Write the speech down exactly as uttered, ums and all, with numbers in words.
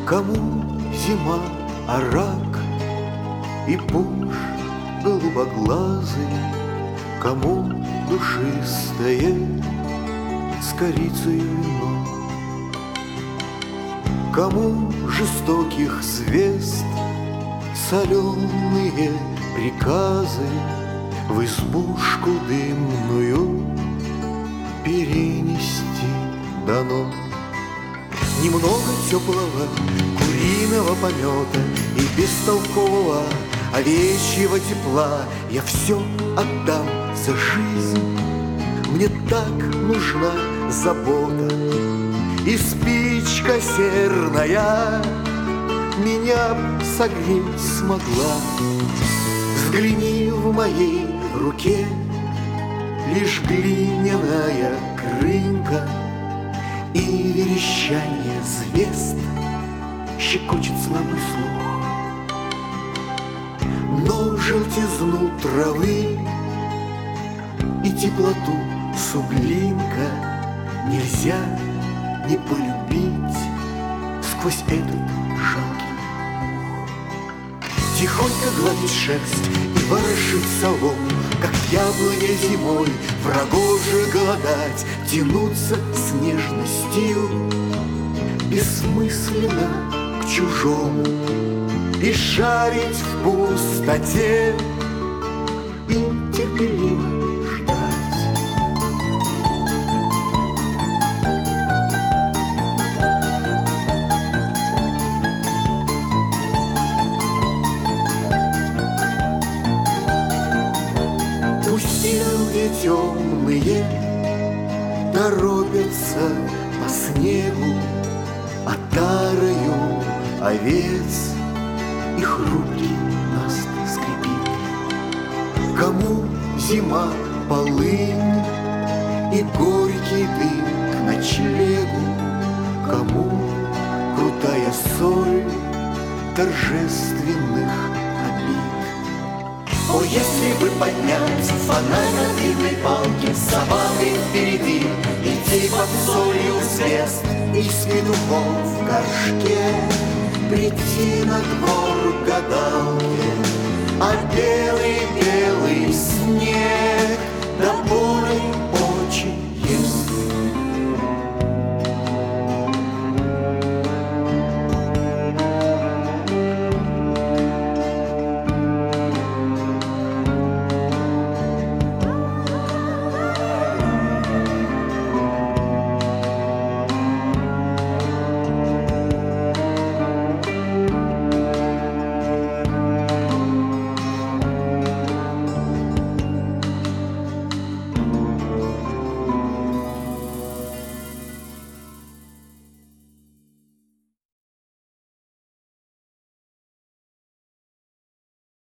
Кому зима, а рак и пуш голубоглазый, кому душистое с корицей вино, кому жестоких звезд соленые приказы в избушку дымную перенести дано. Немного теплого куриного помета и бестолкового овечьего тепла я все отдам за жизнь. Мне так нужна забота, и спичка серная меня б согреть смогла. Взгляни, в моей руке лишь глиняная крынка, и верещание звезд щекочет слабый слух. Но желтизну травы и теплоту суглинка нельзя не полюбить сквозь этот жалкий мох. Тихонько гладит шерсть и ворошит солому, как яблоня зимой. Врагоже голодать, тянуться с нежностью бессмысленно к чужому, и шарить в пустоте и терпеливо ждать. Пусть люди темные торопятся по снегу отарою овец, их руки нас скрипит. Кому зима полынь и горький дым к ночлегу, кому крутая соль торжественных обид. О, если бы поднять фонарь на длинной палке, саванны впереди, идти под солью звезд, из петухов в горшке прийти на двор гадалки, а белый-белый снег до буры